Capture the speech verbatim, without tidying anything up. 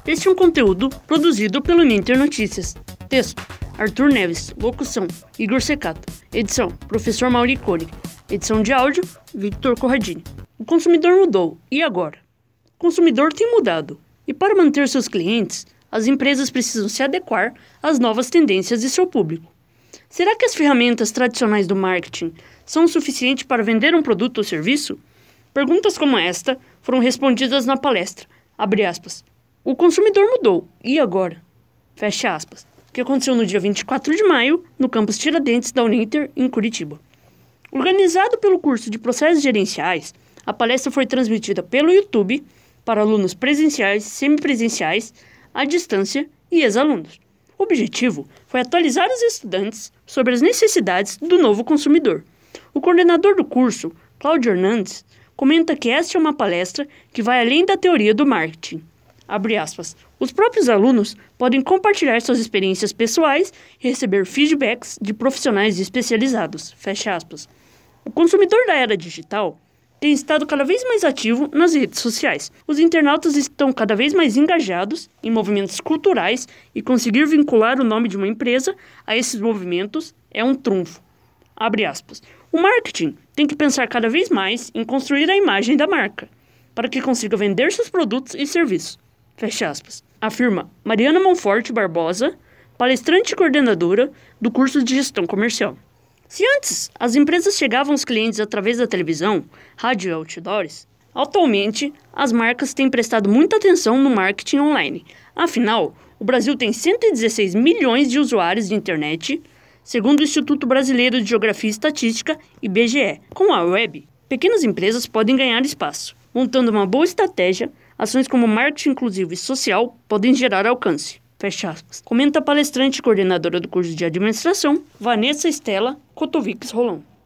Este é um conteúdo produzido pelo Ninter Notícias. Texto: Arthur Neves. Locução: Igor Secato. Edição: Professor Mauri Cole. Edição de áudio: Victor Corradini. O consumidor mudou. E agora? O consumidor tem mudado. E para manter seus clientes, as empresas precisam se adequar às novas tendências de seu público. Será que as ferramentas tradicionais do marketing são o suficiente para vender um produto ou serviço? Perguntas como esta foram respondidas na palestra. Abre aspas. O consumidor mudou. E agora? Fecha aspas. Que aconteceu no dia vinte e quatro de maio, no campus Tiradentes da Uninter, em Curitiba. Organizado pelo curso de Processos Gerenciais, a palestra foi transmitida pelo YouTube para alunos presenciais, semipresenciais, à distância e ex-alunos. O objetivo foi atualizar os estudantes sobre as necessidades do novo consumidor. O coordenador do curso, Cláudio Hernandes, comenta que esta é uma palestra que vai além da teoria do marketing. Abre aspas. Os próprios alunos podem compartilhar suas experiências pessoais e receber feedbacks de profissionais especializados. Fecha aspas. O consumidor da era digital tem estado cada vez mais ativo nas redes sociais. Os internautas estão cada vez mais engajados em movimentos culturais e conseguir vincular o nome de uma empresa a esses movimentos é um trunfo. Abre aspas. O marketing tem que pensar cada vez mais em construir a imagem da marca, para que consiga vender seus produtos e serviços. Fecha aspas. Afirma Mariana Monforte Barbosa, palestrante e coordenadora do curso de Gestão Comercial. Se antes as empresas chegavam aos clientes através da televisão, rádio e outdoors, atualmente as marcas têm prestado muita atenção no marketing online. Afinal, o Brasil tem cento e dezesseis milhões de usuários de internet, segundo o Instituto Brasileiro de Geografia e Estatística, I B G E. Com a web, pequenas empresas podem ganhar espaço. Montando uma boa estratégia, ações como marketing inclusivo e social podem gerar alcance. Fecha aspas. Comenta a palestrante e coordenadora do curso de administração, Vanessa Estela Kotovics Rolão.